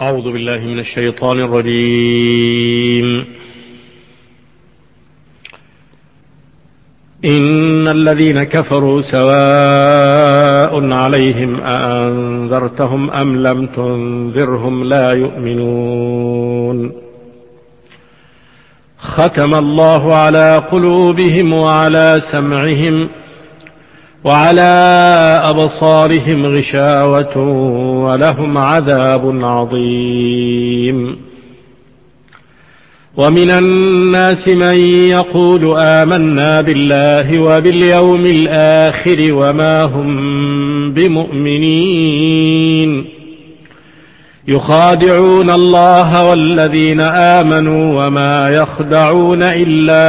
أعوذ بالله من الشيطان الرجيم. إن الذين كفروا سواء عليهم أأنذرتهم أم لم تنذرهم لا يؤمنون. ختم الله على قلوبهم وعلى سمعهم وعلى أبصارهم غشاوة ولهم عذاب عظيم. ومن الناس من يقول آمنا بالله وباليوم الآخر وما هم بمؤمنين يخادعون الله والذين آمنوا وما يخدعون إلا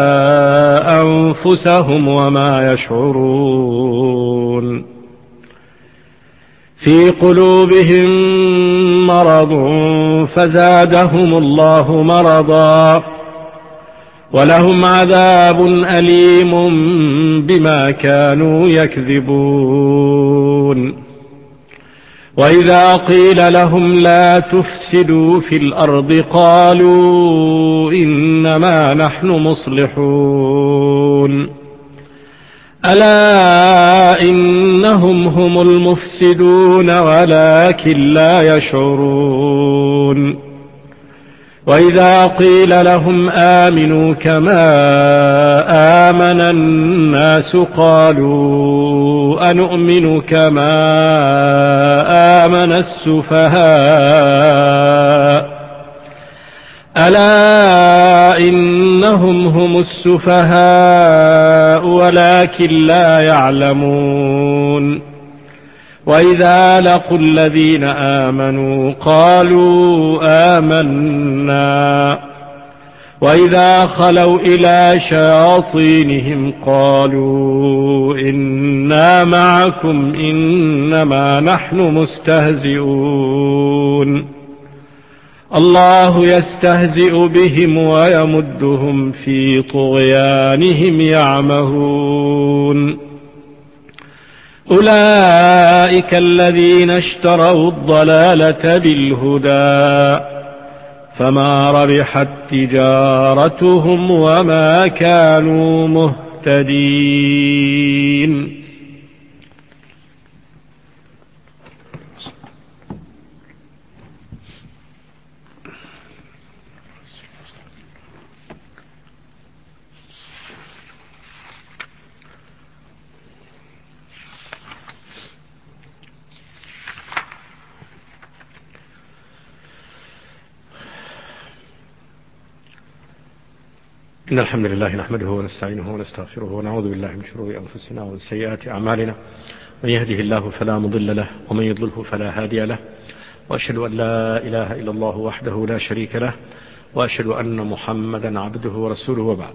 أنفسهم وما يشعرون. في قلوبهم مرض فزادهم الله مرضا ولهم عذاب أليم بما كانوا يكذبون. وإذا قيل لهم لا تفسدوا في الأرض قالوا إنما نحن مصلحون. ألا إنهم هم المفسدون ولكن لا يشعرون. وإذا قيل لهم آمنوا كما آمن الناس قالوا أنؤمن كما آمن السفهاء. ألا إنهم هم السفهاء ولكن لا يعلمون. وإذا لقوا الذين آمنوا قالوا آمنا وإذا خلوا إلى شياطينهم قالوا إنا معكم إنما نحن مستهزئون. الله يستهزئ بهم ويمدهم في طغيانهم يعمهون. أولئك الذين اشتروا الضلالة بالهدى فما ربحت تجارتهم وما كانوا مهتدين. إن الحمد لله نحمده ونستعينه ونستغفره ونعوذ بالله من شرور أنفسنا ومن سيئات أعمالنا. من يهده الله فلا مضل له ومن يضلله فلا هادي له. وأشهد أن لا إله إلا الله وحده لا شريك له وأشهد أن محمدا عبده ورسوله وبعد.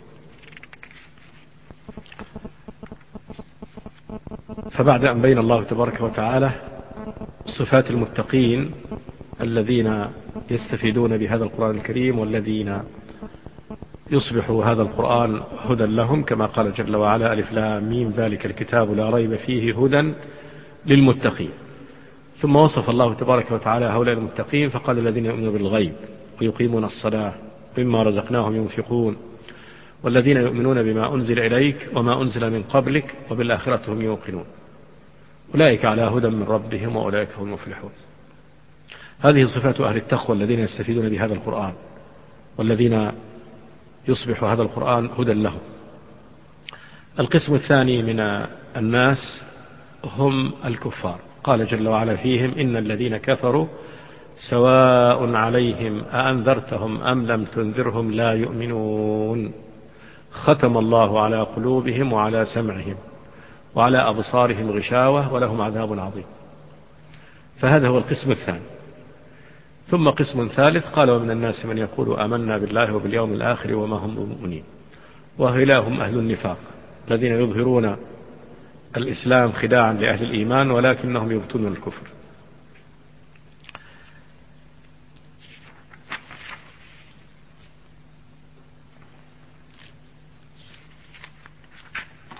فبعد أن بين الله تبارك وتعالى صفات المتقين الذين يستفيدون بهذا القرآن الكريم والذين يصبح هذا القرآن هدى لهم كما قال جل وعلا ألف لام ميم ذلك الكتاب لا ريب فيه هدى للمتقين. ثم وصف الله تبارك وتعالى هؤلاء المتقين فقال الذين يؤمنون بالغيب ويقيمون الصلاة مما رزقناهم ينفقون والذين يؤمنون بما أنزل إليك وما أنزل من قبلك وبالآخرة هم يوقنون أولئك على هدى من ربهم وأولئك هم المفلحون. هذه صفات أهل التقوى الذين يستفيدون بهذا القرآن والذين يصبح هذا القرآن هدى لهم. القسم الثاني من الناس هم الكفار. قال جل وعلا فيهم إن الذين كفروا سواء عليهم أأنذرتهم أم لم تنذرهم لا يؤمنون. ختم الله على قلوبهم وعلى سمعهم وعلى أبصارهم غشاوة ولهم عذاب عظيم. فهذا هو القسم الثاني. ثم قسم ثالث قال ومن الناس من يقول آمنا بالله وباليوم الآخر وما هم بمؤمنين. وهؤلاء هم أهل النفاق الذين يظهرون الإسلام خداعا لأهل الإيمان ولكنهم يبطنون الكفر.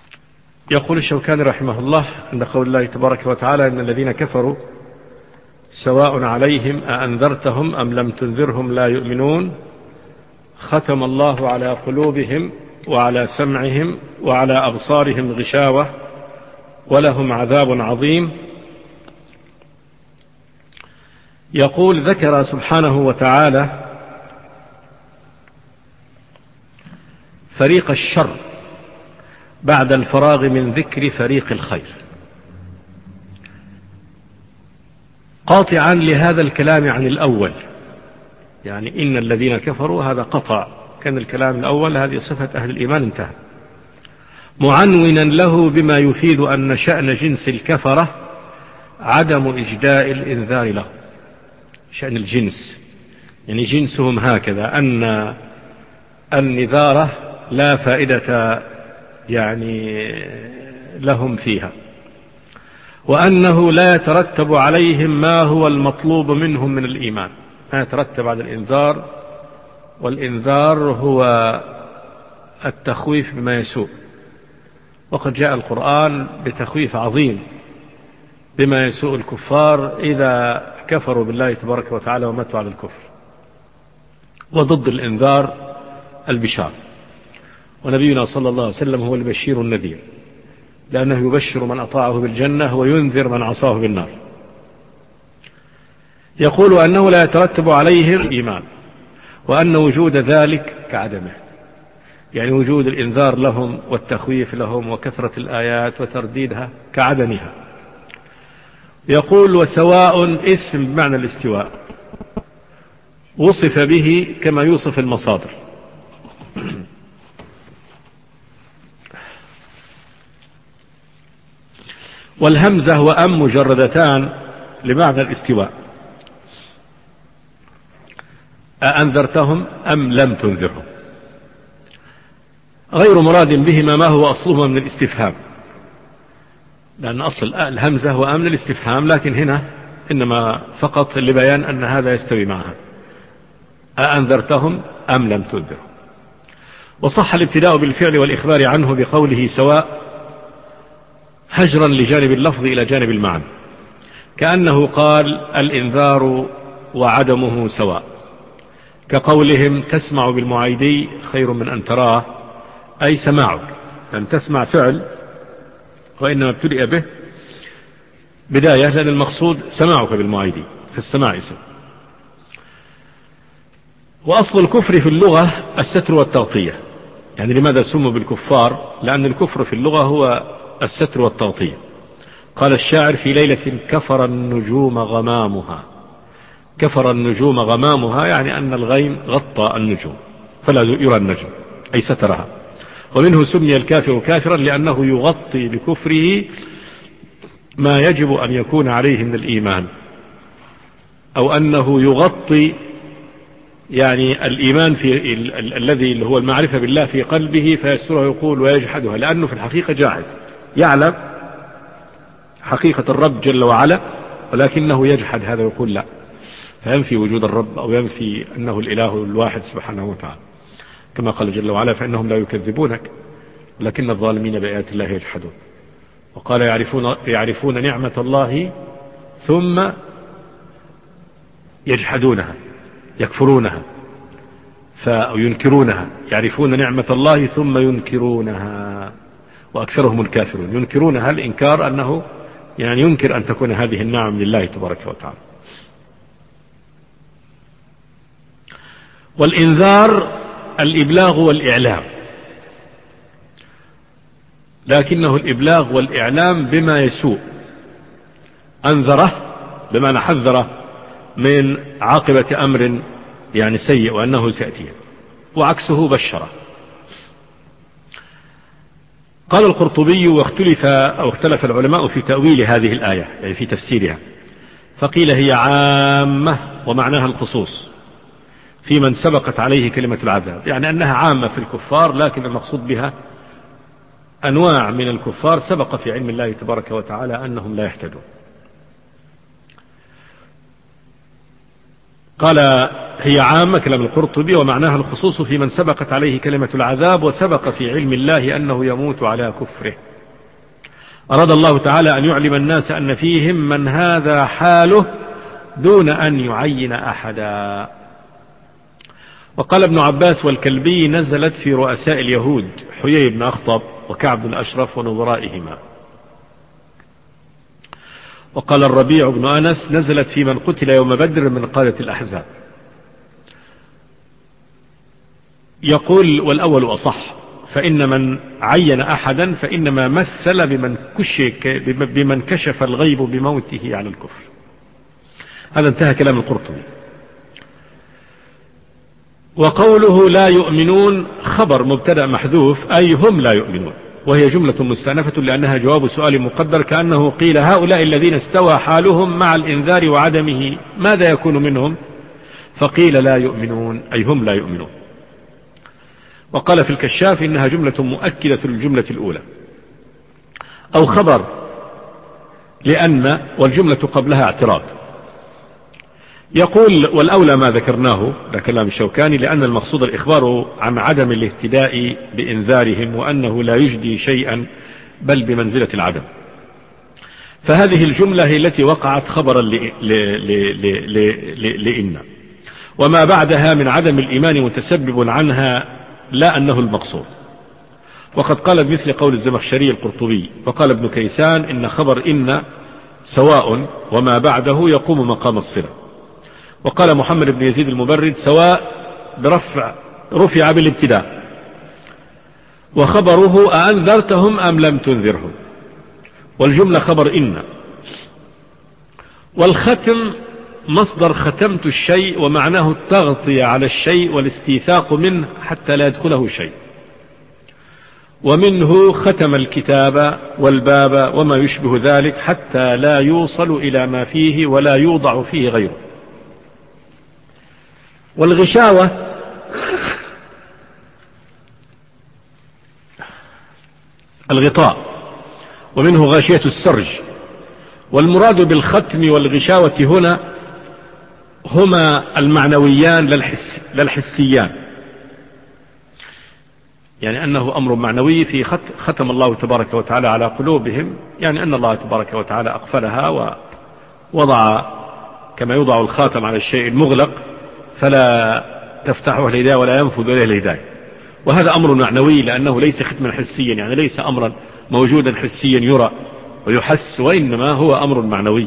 يقول الشوكاني رحمه الله عند قول الله تبارك وتعالى إن الذين كفروا سواء عليهم أأنذرتهم أم لم تنذرهم لا يؤمنون ختم الله على قلوبهم وعلى سمعهم وعلى أبصارهم غشاوة ولهم عذاب عظيم. يقول ذكر سبحانه وتعالى فريق الشر بعد الفراغ من ذكر فريق الخير، قاطعا لهذا الكلام عن الأول، يعني إن الذين كفروا هذا قطع، كان الكلام الأول هذه صفة أهل الإيمان انتهى، معنونا له بما يفيد أن شأن جنس الكفرة عدم إجداء الإنذار له. شأن الجنس يعني جنسهم هكذا، أن النذارة لا فائدة يعني لهم فيها، وأنه لا يترتب عليهم ما هو المطلوب منهم من الإيمان، ما يترتب على الإنذار، والإنذار هو التخويف بما يسوء، وقد جاء القرآن بتخويف عظيم بما يسوء الكفار إذا كفروا بالله تبارك وتعالى وماتوا على الكفر، وضد الإنذار البشار. ونبينا صلى الله عليه وسلم هو البشير النذير، لأنه يبشر من أطاعه بالجنة وينذر من عصاه بالنار. يقول أنه لا يترتب عليه الإيمان، وأن وجود ذلك كعدمه، يعني وجود الإنذار لهم والتخويف لهم وكثرة الآيات وترديدها كعدمها. يقول وسواء اسم بمعنى الاستواء وصف به كما يوصف المصادر، والهمزة وأم مجردتان لمعنى الاستواء، أأنذرتهم أم لم تنذرهم، غير مراد بهما ما هو أصلهما من الاستفهام، لأن أصل الهمزة وأم للاستفهام، لكن هنا إنما فقط لبيان أن هذا يستوي معها، أأنذرتهم أم لم تنذرهم. وصح الابتداء بالفعل والإخبار عنه بقوله سواء، هجرا لجانب اللفظ إلى جانب المعنى، كأنه قال الإنذار وعدمه سواء، كقولهم تسمع بالمعايدي خير من أن تراه، أي سماعك، أن تسمع فعل وإنما ابتدئ به بداية، لأن المقصود سماعك بالمعايدي، فالسماع اسم. وأصل الكفر في اللغة الستر والتغطية، يعني لماذا سموا بالكفار؟ لأن الكفر في اللغة هو الستر والتغطية. قال الشاعر في ليلة كفر النجوم غمامها، كفر النجوم غمامها يعني أن الغيم غطى النجوم فلا يرى النجم، أي سترها. ومنه سمي الكافر كافرا لأنه يغطي بكفره ما يجب أن يكون عليه من الإيمان، أو أنه يغطي يعني الإيمان في الذي هو المعرفة بالله في قلبه فيستره يقول ويجحدها، لأنه في الحقيقة جاحد، يعلم حقيقة الرب جل وعلا ولكنه يجحد هذا ويقول لا، فينفي وجود الرب أو ينفي أنه الإله الواحد سبحانه وتعالى، كما قال جل وعلا فإنهم لا يكذبونك لكن الظالمين بآيات الله يجحدون. وقال يعرفون نعمة الله ثم يجحدونها، يكفرونها فينكرونها، يعرفون نعمة الله ثم ينكرونها وأكثرهم الكافرون. ينكرونها الإنكار أنه يعني ينكر أن تكون هذه النعم لله تبارك وتعالى. والإنذار الإبلاغ والإعلام، لكنه الإبلاغ والإعلام بما يسوء، أنذره بمعنى حذره من عاقبة أمر يعني سيء وأنه سيأتيه، وعكسه بشره. قال القرطبي واختلف العلماء في تأويل هذه الآية، يعني في تفسيرها، فقيل هي عامة ومعناها الخصوص في من سبقت عليه كلمة العذاب، يعني أنها عامة في الكفار، لكن المقصود بها أنواع من الكفار سبق في علم الله تبارك وتعالى أنهم لا يهتدون. قال هي عامة كلام القرطبي ومعناها الخصوص في من سبقت عليه كلمة العذاب وسبق في علم الله أنه يموت على كفره. أراد الله تعالى أن يعلم الناس أن فيهم من هذا حاله دون أن يعين أحدا. وقال ابن عباس والكلبي نزلت في رؤساء اليهود حيي بن أخطب وكعب بن الأشرف ونظرائهما. وقال الربيع بن أنس نزلت في من قتل يوم بدر من قادة الأحزاب. يقول والأول أصح، فإن من عين أحدا فإنما مثل بمن كشف الغيب بموته على الكفر. هذا انتهى كلام القرطبي. وقوله لا يؤمنون خبر مبتدأ محذوف أي هم لا يؤمنون، وهي جملة مستأنفة لأنها جواب سؤال مقدر، كأنه قيل هؤلاء الذين استوى حالهم مع الإنذار وعدمه ماذا يكون منهم؟ فقيل لا يؤمنون أي هم لا يؤمنون. وقال في الكشاف إنها جملة مؤكدة للجملة الأولى، أو خبر لأن والجملة قبلها اعتراض. يقول والأولى ما ذكرناه، ده كلام الشوكاني، لأن المقصود الإخبار عن عدم الاهتداء بإنذارهم وأنه لا يجدي شيئا بل بمنزلة العدم. فهذه الجملة هي التي وقعت خبرا لإن، وما بعدها من عدم الإيمان متسبب عنها لا أنه المقصود. وقد قال بمثل قول الزمخشري القرطبي. وقال ابن كيسان إن خبر إن سواء وما بعده يقوم مقام الصلة. وقال محمد بن يزيد المبرد سواء رفع بالابتداء، وخبره أأنذرتهم أم لم تنذرهم، والجملة خبر إن. والختم مصدر ختمت الشيء، ومعناه التغطية على الشيء والاستيثاق منه حتى لا يدخله شيء. ومنه ختم الكتاب والباب وما يشبه ذلك حتى لا يوصل إلى ما فيه ولا يوضع فيه غيره. والغشاوة الغطاء، ومنه غاشية السرج. والمراد بالختم والغشاوة هنا هما المعنويان لا الحسيان، يعني أنه أمر معنوي في ختم الله تبارك وتعالى على قلوبهم، يعني أن الله تبارك وتعالى أقفلها ووضع كما يوضع الخاتم على الشيء المغلق فلا تفتحه الهداية ولا ينفذ إليه الهداية. وهذا أمر معنوي لأنه ليس ختما حسيا، يعني ليس أمرا موجودا حسيا يرى ويحس، وإنما هو أمر معنوي.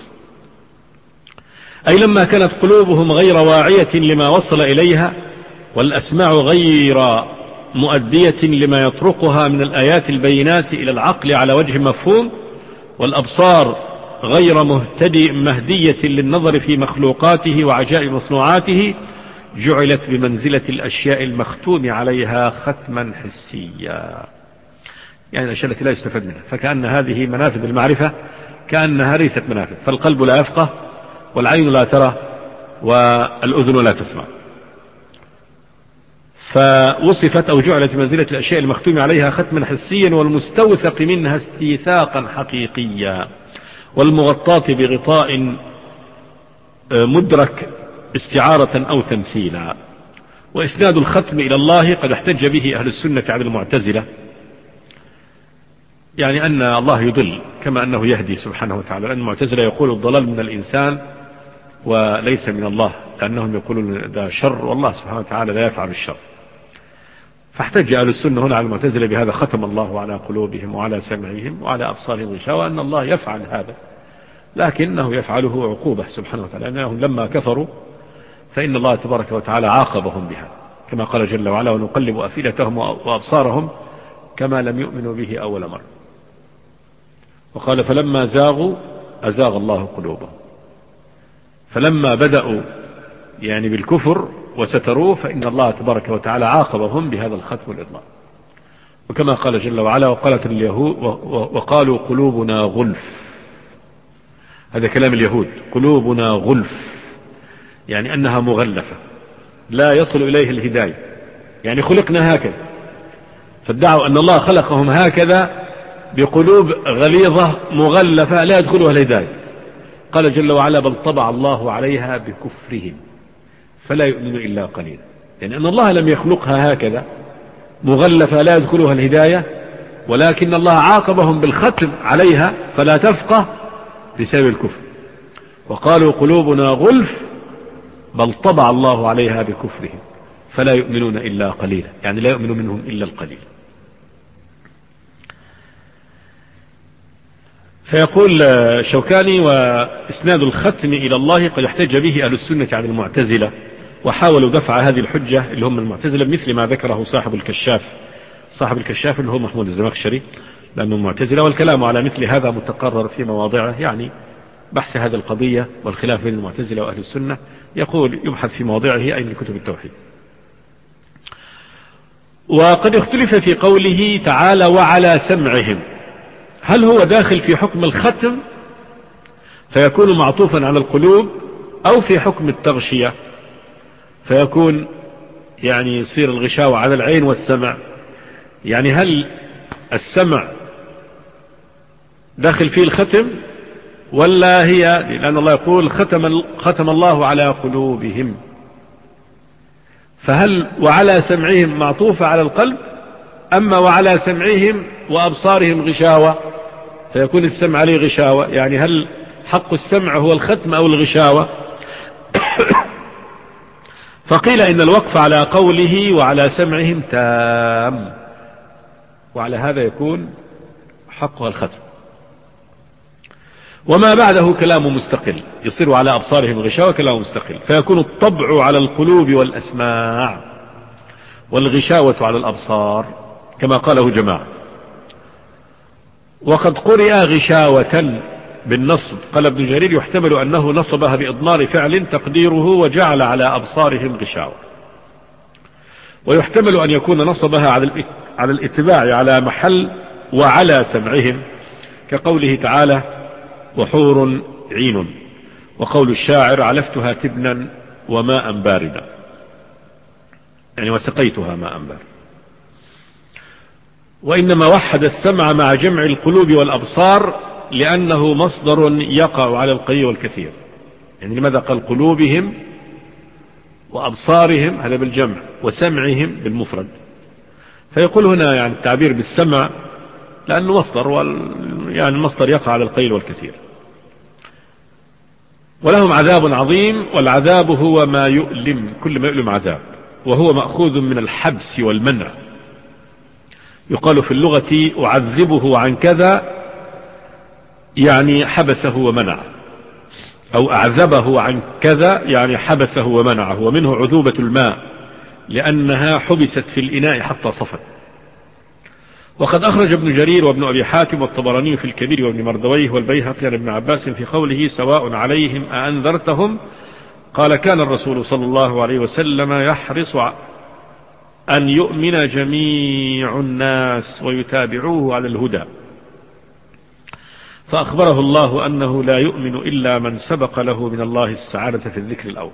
أي لما كانت قلوبهم غير واعية لما وصل إليها، والأسماع غير مؤدية لما يطرقها من الآيات البينات إلى العقل على وجه مفهوم، والأبصار غير مهدية للنظر في مخلوقاته وعجائب مصنوعاته، جعلت بمنزلة الأشياء المختوم عليها ختما حسيا، يعني الأشياء التي لا يستفاد منها. فكأن هذه منافذ المعرفة كأنها ليست منافذ، فالقلب لا يفقه والعين لا ترى والأذن لا تسمع. فوصفت أو جعلت بمنزلة الأشياء المختوم عليها ختما حسيا، والمستوثق منها استيثاقا حقيقيا، والمغطاة بغطاء مدرك استعارة أو تمثيلا. وإسناد الختم إلى الله قد احتج به أهل السنة على المعتزلة، يعني أن الله يضل كما أنه يهدي سبحانه وتعالى، لأن المعتزلة يقول الضلال من الإنسان وليس من الله، لأنهم يقولون ده شر والله سبحانه وتعالى لا يفعل الشر. فاحتج أهل السنة هنا على المعتزلة بهذا، ختم الله على قلوبهم وعلى سمعهم وعلى أبصارهم غشاوة، أن الله يفعل هذا لكنه يفعله عقوبة سبحانه وتعالى، لأنهم لما كفروا فإن الله تبارك وتعالى عاقبهم بها، كما قال جل وعلا ونقلب أفئدتهم وأبصارهم كما لم يؤمنوا به أول مرة. وقال فلما زاغوا أزاغ الله قلوبهم. فلما بدأوا يعني بالكفر وستروه فإن الله تبارك وتعالى عاقبهم بهذا الختم والإضلال. وكما قال جل وعلا وقالت اليهود وقالوا قلوبنا غلف، هذا كلام اليهود، قلوبنا غلف يعني أنها مغلفة لا يصل إليه الهداية، يعني خلقنا هكذا، فادعوا أن الله خلقهم هكذا بقلوب غليظة مغلفة لا يدخلها الهداية. قال جل وعلا بل طبع الله عليها بكفرهم فلا يؤمن إلا قليلا، يعني أن الله لم يخلقها هكذا مغلفة لا يدخلها الهداية، ولكن الله عاقبهم بالختم عليها فلا تفقه بسبب الكفر. وقالوا قلوبنا غلف بل طبع الله عليها بكفرهم فلا يؤمنون إلا قليلا، يعني لا يؤمن منهم إلا القليل. فيقول شوكاني: وإسناد الختم إلى الله قد احتج به أهل السنة عن المعتزلة، وحاولوا دفع هذه الحجة اللي هم المعتزلة مثل ما ذكره صاحب الكشاف اللي هو محمود الزمخشري، لأنه المعتزلة، والكلام على مثل هذا متقرر في مواضعه، يعني بحث هذه القضية والخلاف بين المعتزلة وأهل السنة يقول يبحث في مواضعه أي من كتب التوحيد. وقد اختلف في قوله تعالى وعلى سمعهم، هل هو داخل في حكم الختم فيكون معطوفا على القلوب، أو في حكم التغشية فيكون يعني يصير الغشاوة على العين والسمع؟ يعني هل السمع داخل فيه الختم ولا هي، لأن الله يقول ختم الله على قلوبهم، فهل وعلى سمعهم معطوفة على القلب، أما وعلى سمعهم وأبصارهم غشاوة فيكون السمع عليه غشاوة؟ يعني هل حق السمع هو الختم أو الغشاوة؟ فقيل إن الوقف على قوله وعلى سمعهم تام، وعلى هذا يكون حقها الختم، وما بعده كلام مستقل، يصير على أبصارهم غشاوة كلام مستقل، فيكون الطبع على القلوب والأسماع والغشاوة على الأبصار كما قاله جماعة. وقد قرئ غشاوة بالنصب، قال ابن جرير يحتمل أنه نصبها بإضمار فعل تقديره وجعل على أبصارهم غشاوة، ويحتمل أن يكون نصبها على الاتباع على محل وعلى سمعهم، كقوله تعالى وحور عين، وقول الشاعر علفتها تبنا وماء باردا، يعني وسقيتها ماء باردا. وإنما وحد السمع مع جمع القلوب والأبصار لأنه مصدر يقع على القليل والكثير، يعني لماذا قال قلوبهم وأبصارهم هذا بالجمع وسمعهم بالمفرد؟ فيقول هنا يعني التعبير بالسمع لأنه مصدر، يعني المصدر يقع على القليل والكثير. ولهم عذاب عظيم، والعذاب هو ما يؤلم، كل ما يؤلم عذاب، وهو مأخوذ من الحبس والمنع. يقال في اللغة أعذبه عن كذا، يعني حبسه ومنعه، أو أعذبه عن كذا يعني حبسه ومنعه. ومنه عذوبة الماء لأنها حبست في الإناء حتى صفت. وقد أخرج ابن جرير وابن أبي حاتم والطبراني في الكبير وابن مردويه والبيهقي عن ابن عباس في قوله سواء عليهم أأنذرتهم، قال كان الرسول صلى الله عليه وسلم يحرص أن يؤمن جميع الناس ويتابعوه على الهدى، فأخبره الله أنه لا يؤمن إلا من سبق له من الله السعادة في الذكر الأول.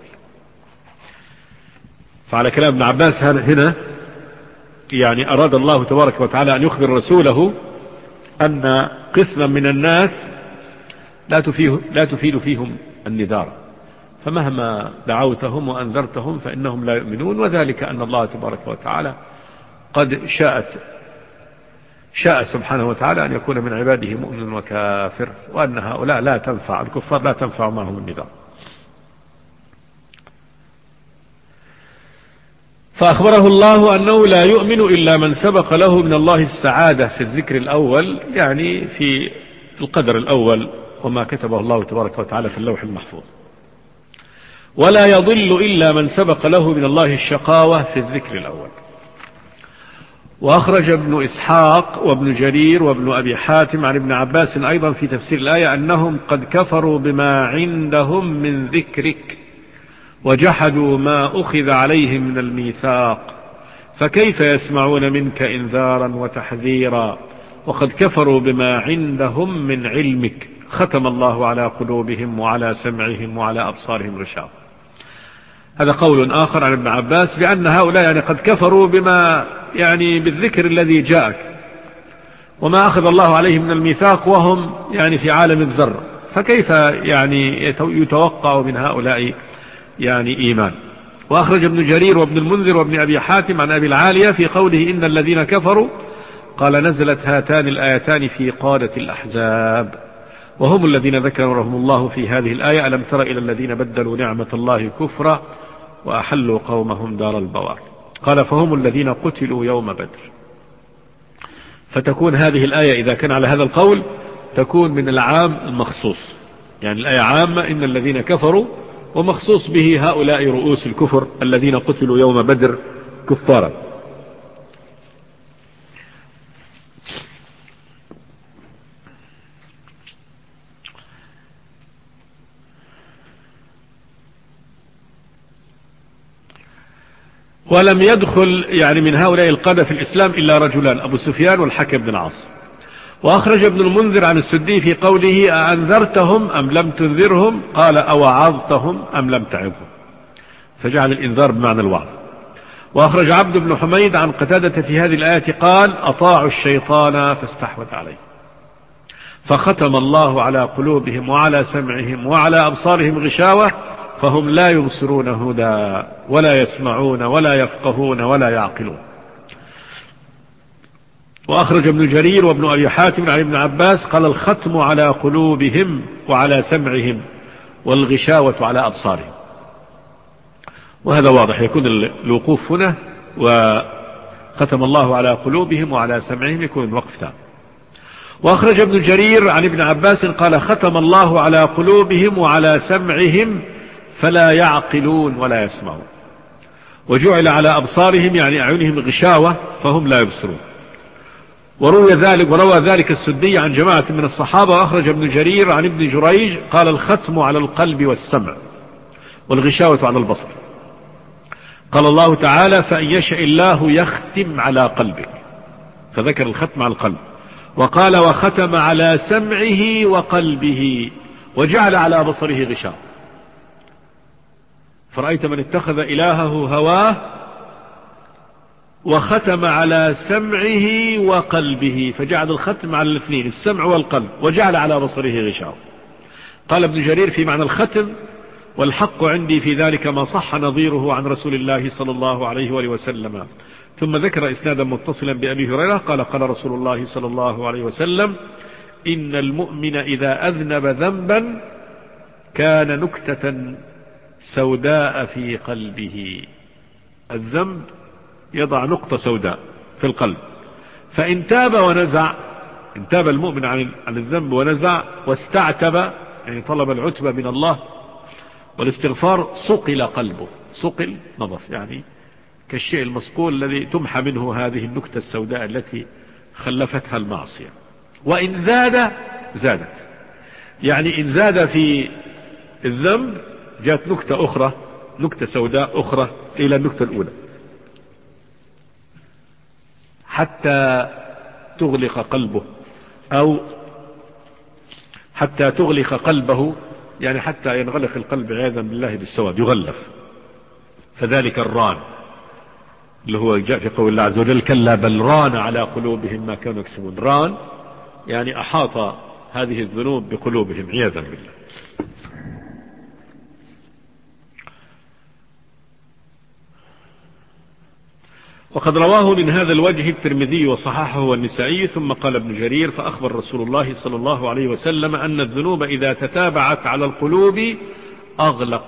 فعلى كلام ابن عباس هنا يعني أراد الله تبارك وتعالى أن يخبر رسوله أن قسما من الناس لا تفيد فيهم النذار، فمهما دعوتهم وأنذرتهم فإنهم لا يؤمنون، وذلك أن الله تبارك وتعالى قد شاء سبحانه وتعالى أن يكون من عباده مؤمن وكافر، وأن هؤلاء لا تنفع الكفار لا تنفع معهم النذار. فأخبره الله أنه لا يؤمن إلا من سبق له من الله السعادة في الذكر الأول، يعني في القدر الأول وما كتبه الله تبارك وتعالى في اللوح المحفوظ، ولا يضل إلا من سبق له من الله الشقاوة في الذكر الأول. وأخرج ابن إسحاق وابن جرير وابن أبي حاتم عن ابن عباس أيضا في تفسير الآية أنهم قد كفروا بما عندهم من ذكرك وجحدوا ما أخذ عليهم من الميثاق، فكيف يسمعون منك إنذارا وتحذيرا وقد كفروا بما عندهم من علمك، ختم الله على قلوبهم وعلى سمعهم وعلى أبصارهم غشاوة. هذا قول آخر عن ابن عباس بأن هؤلاء يعني قد كفروا بما يعني بالذكر الذي جاءك وما أخذ الله عليهم من الميثاق وهم يعني في عالم الذر، فكيف يعني يتوقع من هؤلاء يعني إيمان. وأخرج ابن جرير وابن المنذر وابن أبي حاتم عن أبي العالية في قوله إن الذين كفروا قال نزلت هاتان الآيتان في قادة الأحزاب، وهم الذين ذكرهم الله في هذه الآية: ألم تر إلى الذين بدلوا نعمة الله كفرا وأحلوا قومهم دار البوار. قال: فهم الذين قتلوا يوم بدر. فتكون هذه الآية إذا كان على هذا القول تكون من العام المخصوص، يعني الآية عامة إن الذين كفروا، ومخصوص به هؤلاء رؤوس الكفر الذين قتلوا يوم بدر كفارا. ولم يدخل يعني من هؤلاء القادة في الإسلام إلا رجلان: أبو سفيان والحكم بن العاص. وأخرج ابن المنذر عن السدي في قوله: أأنذرتهم أم لم تنذرهم؟ قال: أوعظتهم أم لم تعظهم؟ فجعل الإنذار بمعنى الوعظ. وأخرج عبد بن حميد عن قتادة في هذه الآية قال: أطاعوا الشيطان فاستحوذ عليه فختم الله على قلوبهم وعلى سمعهم وعلى أبصارهم غشاوة فهم لا يبصرون هدى ولا يسمعون ولا يفقهون ولا يعقلون. وأخرج ابن جرير وابن أبي حاتم عن ابن عباس قال: الختم على قلوبهم وعلى سمعهم والغشاوة على أبصارهم. وهذا واضح، يكون الوقوف هنا وختم الله على قلوبهم وعلى سمعهم يكون الوقف تام. وأخرج ابن جرير عن ابن عباس قال: ختم الله على قلوبهم وعلى سمعهم فلا يعقلون ولا يسمعون، وجعل على أبصارهم يعني أعينهم غشاوة فهم لا يبصرون. وروى ذلك السدي عن جماعة من الصحابة. وأخرج ابن جرير عن ابن جريج قال: الختم على القلب والسمع والغشاوة على البصر. قال الله تعالى: فإن يشاء الله يختم على قلبك، فذكر الختم على القلب. وقال: وختم على سمعه وقلبه وجعل على بصره غشاوة. فرأيت من اتخذ إلهه هواه وختم على سمعه وقلبه، فجعل الختم على الاثنين، السمع والقلب، وجعل على بصره غشاوة. قال ابن جرير في معنى الختم: والحق عندي في ذلك ما صح نظيره عن رسول الله صلى الله عليه وآله وسلم. ثم ذكر إسنادا متصلا بأبي هريرة قال: قال رسول الله صلى الله عليه وسلم: إن المؤمن إذا أذنب ذنبا كان نكتة سوداء في قلبه. الذنب يضع نقطة سوداء في القلب، فإن تاب ونزع، إن تاب المؤمن عن الذنب ونزع واستعتب يعني طلب العتبة من الله والاستغفار، صقل قلبه. صقل نظف، يعني كالشيء المصقول الذي تمحى منه هذه النكتة السوداء التي خلفتها المعصية. وإن زادت، يعني إن زاد في الذنب جاءت نكتة أخرى، نكتة سوداء أخرى إلى النكتة الأولى، حتى تغلق قلبه، أو حتى تغلق قلبه، يعني حتى ينغلق القلب عياذا بالله بالسواد، يغلف. فذلك الران اللي هو جاء في قول الله عز وجل: كلا بل ران على قلوبهم ما كانوا يكسبون. ران يعني أحاط هذه الذنوب بقلوبهم عياذا بالله. وقد رواه من هذا الوجه الترمذي وصححه والنسائي. ثم قال ابن جرير: فأخبر رسول الله صلى الله عليه وسلم أن الذنوب إذا تتابعت على القلوب أغلق.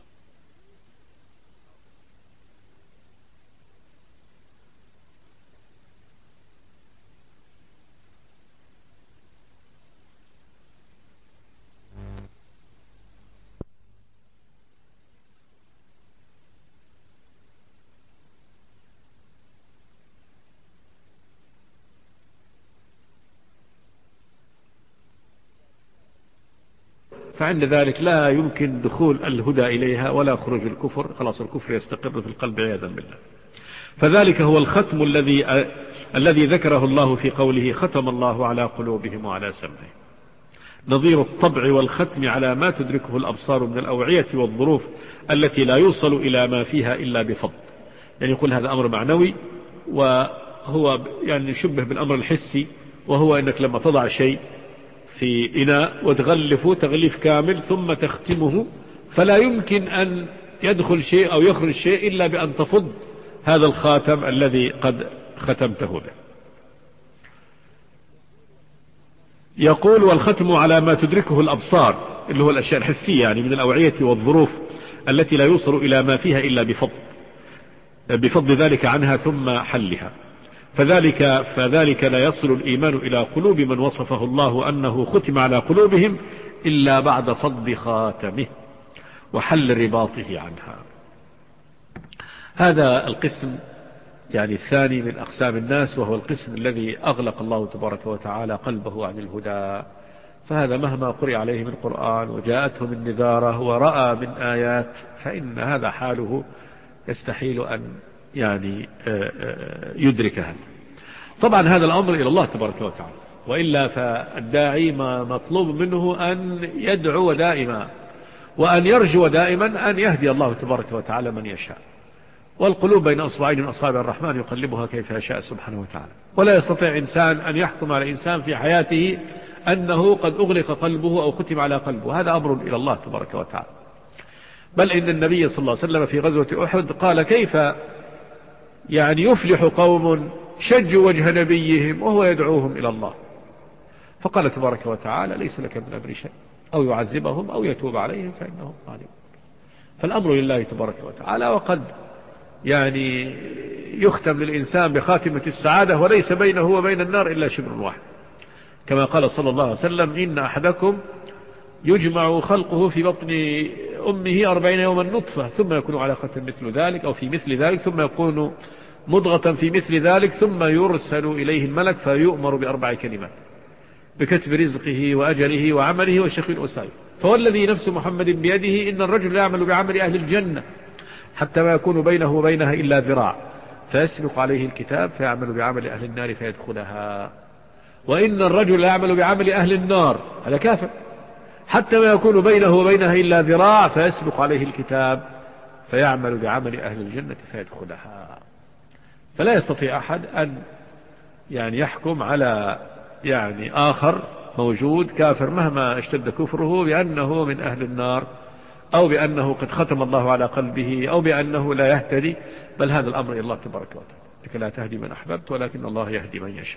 فعند ذلك لا يمكن دخول الهدى إليها ولا خروج الكفر، خلاص الكفر يستقر في القلب عياذا بالله. فذلك هو الختم الذي ذكره الله في قوله: ختم الله على قلوبهم وعلى سمعهم، نظير الطبع والختم على ما تدركه الأبصار من الأوعية والظروف التي لا يوصل إلى ما فيها إلا بفضل. يعني يقول هذا أمر معنوي، وهو يعني يشبه بالأمر الحسي، وهو أنك لما تضع شيء في إناء وتغلفه تغليف كامل ثم تختمه، فلا يمكن أن يدخل شيء أو يخرج شيء إلا بأن تفض هذا الخاتم الذي قد ختمته به. يقول: والختم على ما تدركه الأبصار، اللي هو الأشياء الحسية يعني من الأوعية والظروف التي لا يوصل إلى ما فيها إلا بفضل ذلك عنها ثم حلها. فذلك لا يصل الإيمان إلى قلوب من وصفه الله أنه ختم على قلوبهم إلا بعد فض خاتمه وحل رباطه عنها. هذا القسم يعني الثاني من أقسام الناس، وهو القسم الذي أغلق الله تبارك وتعالى قلبه عن الهدى، فهذا مهما قرئ عليه من قرآن وجاءته من نذارة ورأى من آيات فإن هذا حاله يستحيل أن يعني يدركها. طبعا هذا الأمر إلى الله تبارك وتعالى، وإلا فالداعي ما مطلوب منه أن يدعو دائما وأن يرجو دائما أن يهدي الله تبارك وتعالى من يشاء. والقلوب بين أصبعين من أصابع الرحمن يقلبها كيف يشاء سبحانه وتعالى. ولا يستطيع إنسان أن يحكم على إنسان في حياته أنه قد أغلق قلبه أو ختم على قلبه، هذا أمر إلى الله تبارك وتعالى. بل إن النبي صلى الله عليه وسلم في غزوة أحد قال: كيف يعني يفلح قوم شجوا وجه نبيهم وهو يدعوهم إلى الله؟ فقال تبارك وتعالى: ليس لك من أمر شيء، أو يعذبهم أو يتوب عليهم فإنهم ظالمون. فالأمر لله تبارك وتعالى. وقد يعني يختم للإنسان بخاتمة السعادة وليس بينه وبين النار إلا شبر واحد، كما قال صلى الله عليه وسلم: إن أحدكم يجمع خلقه في بطن أمه 40 يوما نطفة ثم يكون علقة مثل ذلك أو في مثل ذلك ثم يكون مضغة في مثل ذلك ثم يرسل إليه الملك فيؤمر ب4 كلمات: بكتب رزقه وأجله وعمله وشقي وسعيد. فوالذي نفس محمد بيده إن الرجل يعمل بعمل أهل الجنة حتى ما يكون بينه وبينها إلا ذراع فيسبق عليه الكتاب فيعمل بعمل أهل النار فيدخلها، وإن الرجل يعمل بعمل أهل النار، هذا كافر، حتى ما يكون بينه وبينها إلا ذراع فيسبق عليه الكتاب فيعمل بعمل أهل الجنة فيدخلها. فلا يستطيع أحد أن يعني يحكم على يعني آخر موجود كافر مهما اشتد كفره بأنه من أهل النار، أو بأنه قد ختم الله على قلبه، أو بأنه لا يهتدي. بل هذا الأمر إلى الله تبارك وتعالى، لك لا تهدي من أحببت ولكن الله يهدي من يشاء.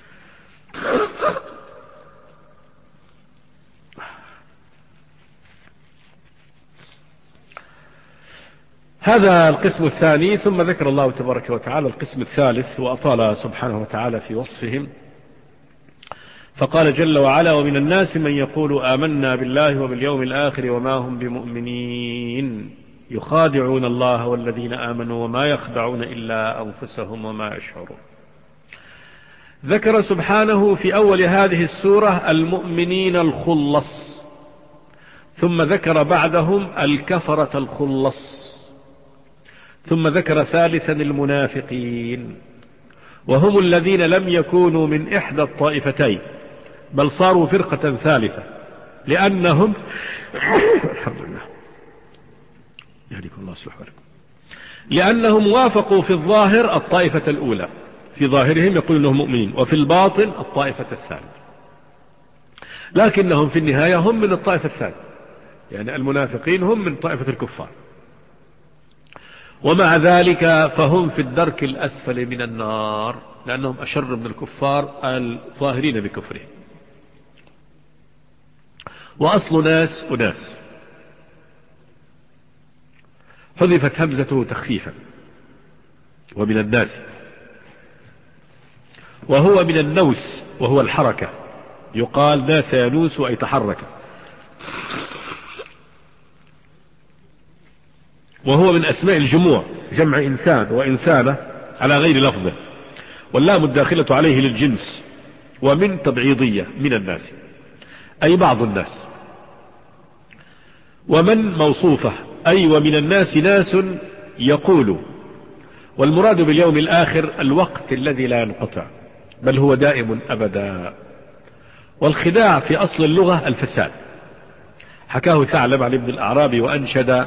هذا القسم الثاني. ثم ذكر الله تبارك وتعالى القسم الثالث، وأطال سبحانه وتعالى في وصفهم، فقال جل وعلا: ومن الناس من يقول آمنا بالله وباليوم الآخر وما هم بمؤمنين يخادعون الله والذين آمنوا وما يخدعون إلا أنفسهم وما يشعرون. ذكر سبحانه في أول هذه السورة المؤمنين الخلص، ثم ذكر بعدهم الكفرة الخلص، ثم ذكر ثالثا المنافقين، وهم الذين لم يكونوا من إحدى الطائفتين بل صاروا فرقة ثالثة، لأنهم الحمد لله يهديكم الله يصلح بالكم، لأنهم وافقوا في الظاهر الطائفة الأولى، في ظاهرهم يقولون أنهم مؤمنين، وفي الباطن الطائفة الثانية، لكنهم في النهاية هم من الطائفة الثانية، يعني المنافقين هم من طائفة الكفار، ومع ذلك فهم في الدرك الأسفل من النار، لأنهم أشر من الكفار الظاهرين بكفرهم. وأصل ناس أناس، حذفت همزته تخفيفا، ومن الناس، وهو من النوس وهو الحركة، يقال ناس ينوس أي تحرك، وهو من أسماء الجموع، جمع إنسان وإنسانة على غير لفظه، واللام الداخلة عليه للجنس، ومن تبعيضية من الناس أي بعض الناس، ومن موصوفة أي ومن الناس ناس يقول، والمراد باليوم الآخر الوقت الذي لا ينقطع بل هو دائم أبدا. والخداع في أصل اللغة الفساد، حكاه ثعلب عن ابن الأعرابي وأنشد: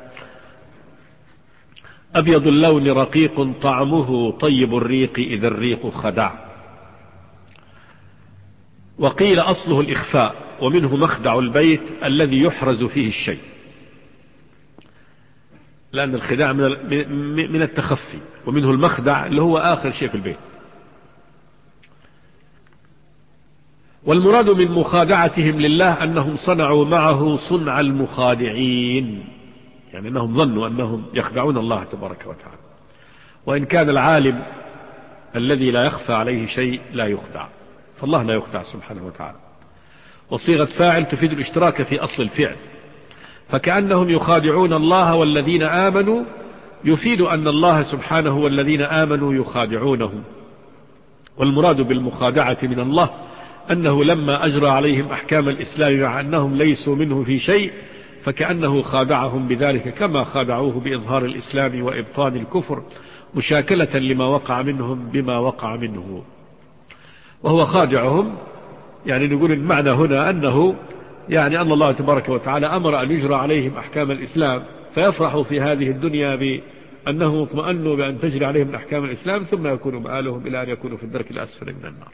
أبيض اللون رقيق طعمه طيب الريق إذا الريق خدع. وقيل أصله الإخفاء، ومنه مخدع البيت الذي يحرز فيه الشيء، لأن الخداع من التخفي، ومنه المخدع اللي هو آخر شيء في البيت. والمراد من مخادعتهم لله أنهم صنعوا معه صنع المخادعين، يعني أنهم ظنوا أنهم يخدعون الله تبارك وتعالى، وإن كان العالم الذي لا يخفى عليه شيء لا يخدع، فالله لا يخدع سبحانه وتعالى. وصيغة فاعل تفيد الاشتراك في أصل الفعل، فكأنهم يخادعون الله والذين آمنوا يفيد أن الله سبحانه والذين آمنوا يخادعونهم. والمراد بالمخادعة من الله أنه لما أجرى عليهم أحكام الإسلام مع أنهم ليسوا منه في شيء فكأنه خادعهم بذلك كما خادعوه بإظهار الإسلام وإبطان الكفر مشاكلة لما وقع منهم بما وقع منه، وهو خادعهم. يعني نقول المعنى هنا أنه يعني أن الله تبارك وتعالى أمر أن يجرى عليهم أحكام الإسلام فيفرحوا في هذه الدنيا بأنهم اطمأنوا بأن تجري عليهم أحكام الإسلام، ثم يكون مآلهم إلى أن يكونوا في الدرك الأسفل من النار.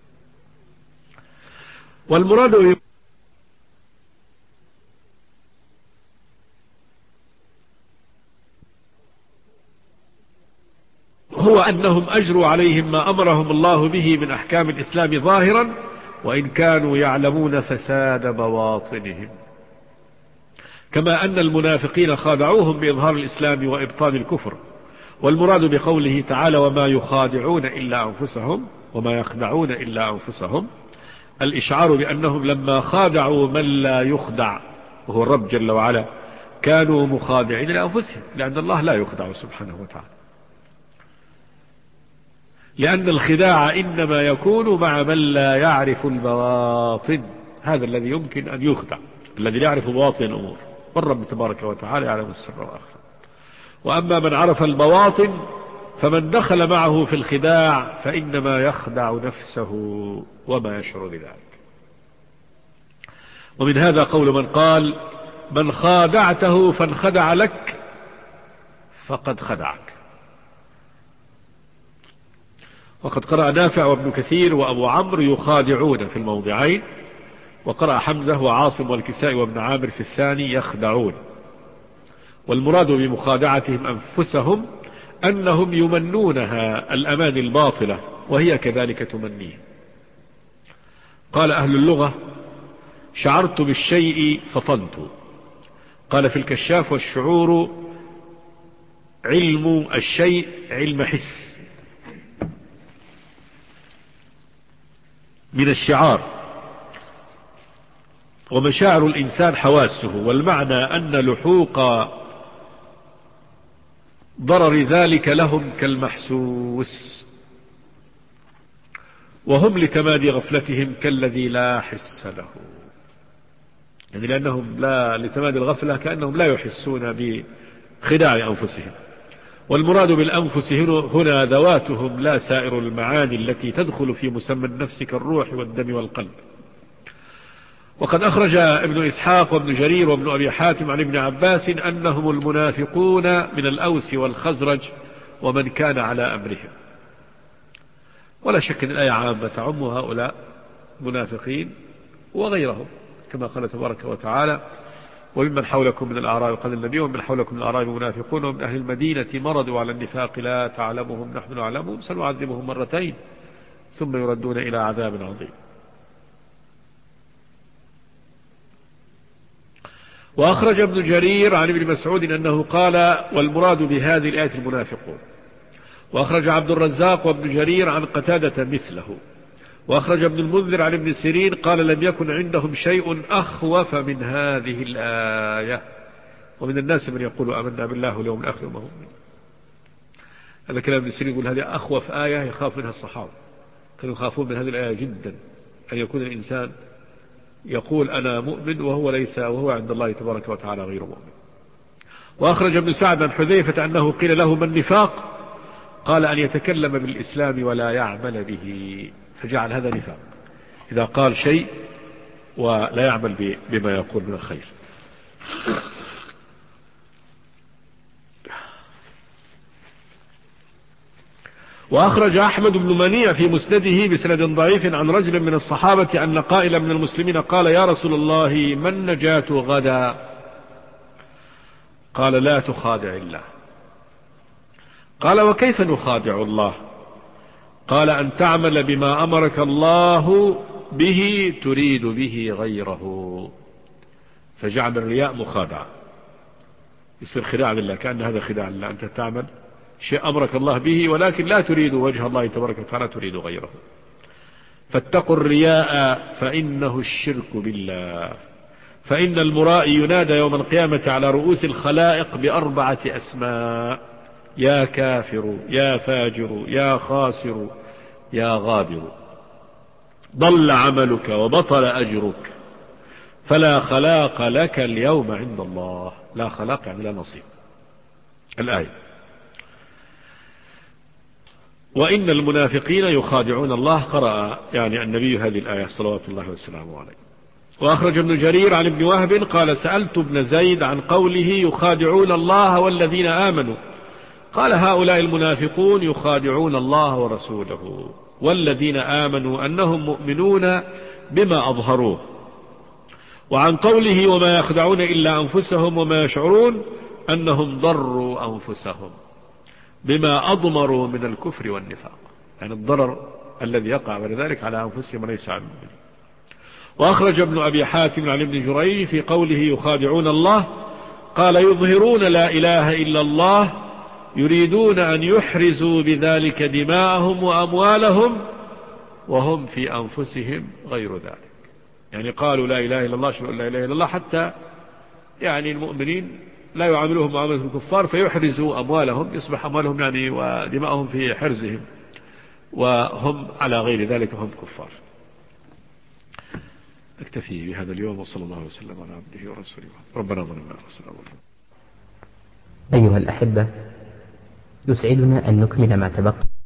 والمراد هو أنهم أجروا عليهم ما أمرهم الله به من أحكام الإسلام ظاهرا، وإن كانوا يعلمون فساد بواطنهم، كما أن المنافقين خادعوهم بإظهار الإسلام وإبطان الكفر. والمراد بقوله تعالى وما يخادعون إلا أنفسهم وما يخدعون إلا أنفسهم الإشعار بأنهم لما خادعوا من لا يخدع وهو الرب جل وعلا كانوا مخادعين لأنفسهم، لأن الله لا يخدع سبحانه وتعالى، لأن الخداع إنما يكون مع من لا يعرف البواطن، هذا الذي يمكن أن يخدع، الذي لا يعرف بواطن الأمور، والرب تبارك وتعالى يعلم السر وأخفى. وأما من عرف البواطن فمن دخل معه في الخداع فإنما يخدع نفسه وما يشعر بذلك. ومن هذا قول من قال من خادعته فانخدع لك فقد خدعك. وقد قرأ نافع وابن كثير وأبو عمرو يخادعون في الموضعين، وقرأ حمزة وعاصم والكسائي وابن عامر في الثاني يخدعون. والمراد بمخادعتهم أنفسهم أنهم يمنونها الأمان الباطلة، وهي كذلك تمنيه. قال أهل اللغة شعرت بالشيء فطنت. قال في الكشاف والشعور علم الشيء علم حس من الشعار، ومشاعر الإنسان حواسه، والمعنى أن لحوق ضرر ذلك لهم كالمحسوس، وهم لتمادي غفلتهم كالذي لا حس له، يعني لأنهم لا لتمادي الغفلة كأنهم لا يحسون بخداع أنفسهم. والمراد بالأنفس هنا ذواتهم لا سائر المعاني التي تدخل في مسمى النفس كالروح والدم والقلب. وقد أخرج ابن إسحاق وابن جرير وابن أبي حاتم عن ابن عباس أنهم المنافقون من الأوس والخزرج ومن كان على أمرهم. ولا شك أن الآية عامة تعم هؤلاء منافقين وغيرهم، كما قال تبارك وتعالى وممن حولكم من الأعراب قال النبي ومن حولكم من الأعراب منافقون ومن أهل المدينة مرضوا على النفاق لا تعلمهم نحن نعلمهم سنعذبهم مرتين ثم يردون إلى عذاب عظيم. وأخرج ابن جرير عن ابن مسعود أنه قال والمراد بهذه الآية المنافقون. وأخرج عبد الرزاق وابن جرير عن قتادة مثله. وأخرج ابن المنذر عن ابن سيرين قال لم يكن عندهم شيء أخوف من هذه الآية. ومن الناس من يقول آمنا بالله واليوم الآخر وما هم منه. هذا كلام ابن سيرين يقول هذه أخوف آية يخاف منها الصحابة، كانوا يخافون من هذه الآية جدا، أن يكون الإنسان يقول أنا مؤمن وهو ليس، وهو عند الله تبارك وتعالى غير مؤمن. وأخرج ابن سعد عن حذيفة أنه قيل له ما النفاق؟ قال أن يتكلم بالإسلام ولا يعمل به، فجعل هذا نفاق إذا قال شيء ولا يعمل بما يقول من الخير. وأخرج أحمد بن منيع في مسنده بسند ضعيف عن رجل من الصحابة أن قائلا من المسلمين قال يا رسول الله ما النجاة غدا؟ قال لا تخادع الله. قال وكيف نخادع الله؟ قال أن تعمل بما أمرك الله به تريد به غيره، فجعل الرياء مخادعة، يصير خداع لله، كأن هذا خداع لله، أنت تعمل شيء أمرك الله به ولكن لا تريد وجه الله تبارك وتعالى، تريد غيره. فاتقوا الرياء فإنه الشرك بالله، فإن المرائي ينادى يوم القيامة على رؤوس الخلائق ب4 أسماء: يا كافر، يا فاجر، يا خاسر، يا غادر، ضل عملك وبطل أجرك، فلا خلاق لك اليوم عند الله. لا خلاق يعني لا نصيب. الآية: وإن المنافقين يخادعون الله، قرأ يعني النبي هذه الآية صلوات الله وسلامه عليه. وأخرج ابن جرير عن ابن وهب قال: سألت ابن زيد عن قوله يخادعون الله والذين آمنوا، قال: هؤلاء المنافقون يخادعون الله ورسوله، والذين آمنوا أنهم مؤمنون بما أظهروه. وعن قوله وما يخدعون إلا أنفسهم وما يشعرون أنهم ضروا أنفسهم بما أضمروا من الكفر والنفاق، يعني الضرر الذي يقع من ذلك على أنفسهم وليس على المؤمنين. وأخرج ابن أبي حاتم عن ابن جريج في قوله يخادعون الله قال: يظهرون لا إله إلا الله يريدون أن يحرزوا بذلك دماءهم وأموالهم وهم في أنفسهم غير ذلك. يعني قالوا لا إله إلا الله، شهدوا لا إله إلا الله، حتى يعني المؤمنين لا يعاملوهم معاملة الكفار فيحرزوا أموالهم، يصبح أموالهم يعني ودماءهم في حرزهم وهم على غير ذلك وهم كفار. اكتفي بهذا اليوم، وصلى الله وسلم على عبده ورسوله. ربنا ظلمنا أنفسنا. أيها الأحبة، يسعدنا أن نكمل ما تبقى